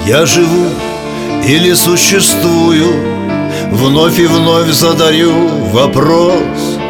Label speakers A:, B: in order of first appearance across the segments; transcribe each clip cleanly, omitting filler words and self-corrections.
A: Я живу или существую, вновь и вновь задаю вопрос.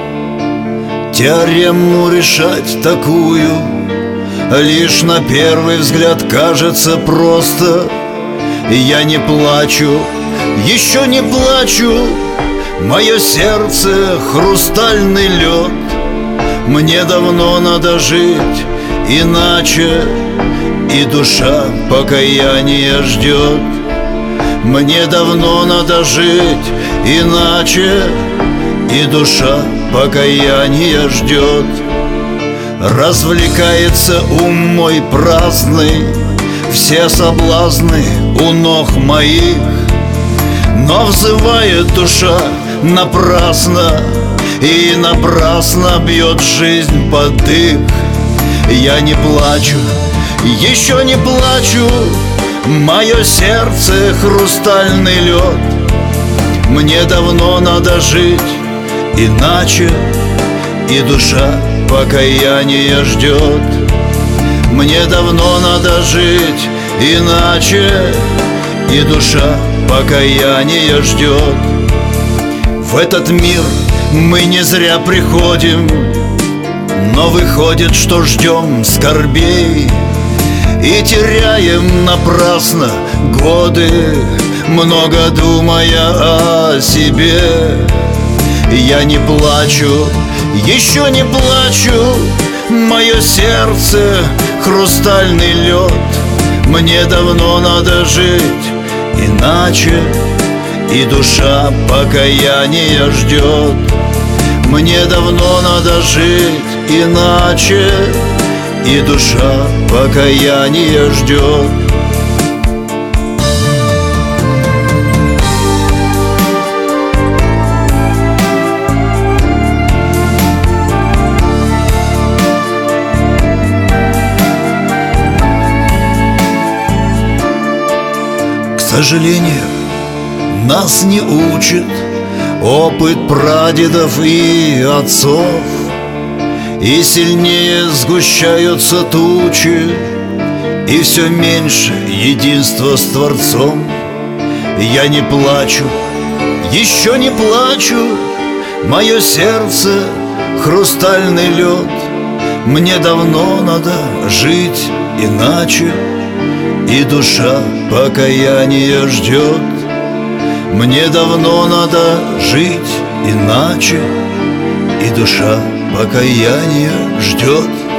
A: Теорему решать такую лишь на первый взгляд кажется просто. Я не плачу, еще не плачу, мое сердце хрустальный лед. Мне давно надо жить иначе, и душа покаяния ждет. Мне давно надо жить иначе, и душа покаяния ждет. Развлекается ум мой праздный, все соблазны у ног моих, но взывает душа напрасно, и напрасно бьет жизнь под дых. Я не плачу, еще не плачу, мое сердце хрустальный лед. Мне давно надо жить иначе, и душа покаяния ждет. Мне давно надо жить иначе, и душа покаяния ждет. В этот мир мы не зря приходим, но выходит, что ждем скорбей и теряем напрасно годы, много думая о себе. Я не плачу, еще не плачу, мое сердце хрустальный лед. Мне давно надо жить иначе, и душа покаяния ждет. Мне давно надо жить иначе, и душа покаяния ждет. К сожалению, нас не учит опыт прадедов и отцов, и сильнее сгущаются тучи, и все меньше единства с Творцом. Я не плачу, еще не плачу, мое сердце хрустальный лед. Мне давно надо жить иначе, и душа покаяния ждет. Мне давно надо жить иначе, и душа покаяния ждет.